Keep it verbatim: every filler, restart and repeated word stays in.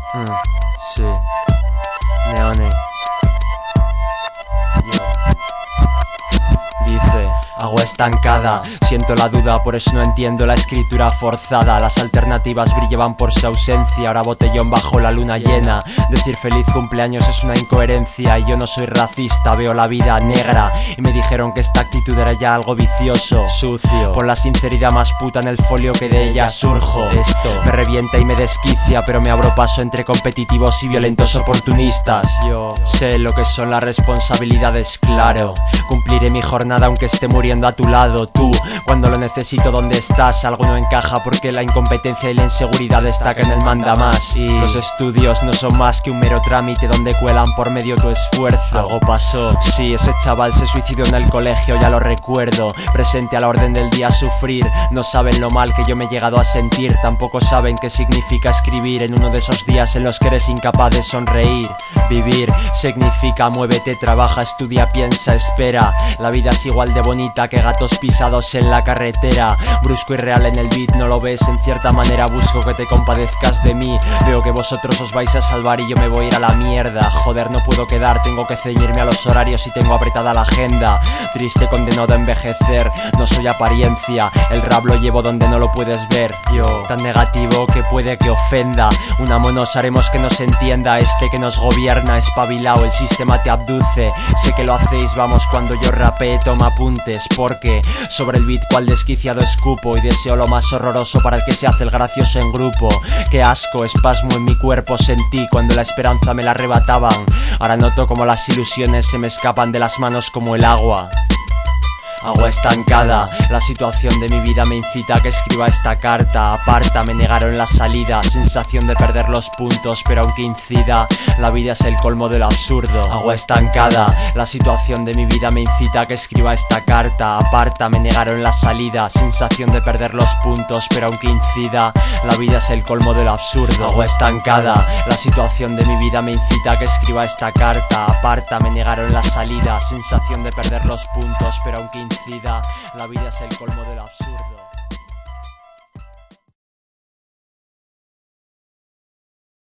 Mm, sí. Neone. Yo. Dice: agua estancada, siento la duda, por eso no entiendo la escritura forzada. Las alternativas brillaban por su ausencia, ahora botellón bajo la luna llena. Decir feliz cumpleaños es una incoherencia, y yo no soy racista, veo la vida negra. Y me dijeron que esta actitud era ya algo vicioso, sucio. Pon la sinceridad más puta en el folio que de ella surjo. Esto me revienta y me desquicia, pero me abro paso entre competitivos y violentos oportunistas. Yo sé lo que son las responsabilidades, claro. Cumpliré mi jornada aunque esté muriendo a tu lado. Tú, cuando lo necesito, ¿dónde estás? Algo no encaja porque la incompetencia y la inseguridad destacan el mandamás. Y los estudios no son más que un mero trámite donde cuelan por medio tu esfuerzo. Algo pasó, sí, ese chaval se suicidó en el colegio, ya lo recuerdo. Presente a la orden del día sufrir. No saben lo mal que yo me he llegado a sentir, tampoco saben qué significa escribir en uno de esos días en los que eres incapaz de sonreír. Vivir significa muévete, trabaja, estudia, piensa, espera. La vida es igual de bonita que gatos pisados en la carretera. Brusco y real en el beat, no lo ves, en cierta manera busco que te compadezcas de mí. Veo que vosotros os vais a salvar y yo me voy a ir a la mierda. Joder, no puedo quedar, tengo que ceñirme a los horarios y tengo apretada la agenda. Triste, condenado a envejecer, no soy apariencia, el rap lo llevo donde no lo puedes ver. Yo, tan negativo que puede que ofenda. Unámonos, haremos que nos entienda este que nos gobierna. Espabilao, el sistema te abduce. Sé que lo hacéis, vamos, cuando yo rapee toma apuntes, porque sobre el beat cual desquiciado escupo y deseo lo más horroroso para el que se hace el gracioso en grupo. Qué asco, espasmo en mi cuerpo sentí cuando la esperanza me la arrebataban. Ahora noto como las ilusiones se me escapan de las manos como el agua. Agua estancada, la situación de mi vida me incita a que escriba esta carta. Aparta, me negaron la salida, sensación de perder los puntos, pero aunque incida, la vida es el colmo de lo absurdo. Agua estancada, la situación de mi vida me incita a que escriba esta carta. Aparta, me negaron la salida, sensación de perder los puntos, pero aunque incida, la vida es el colmo de lo absurdo. Agua estancada, la situación de mi vida me incita a que escriba esta carta. Aparta, me negaron la salida, sensación de perder los puntos, pero aunque incida, la vida es el colmo de lo absurdo.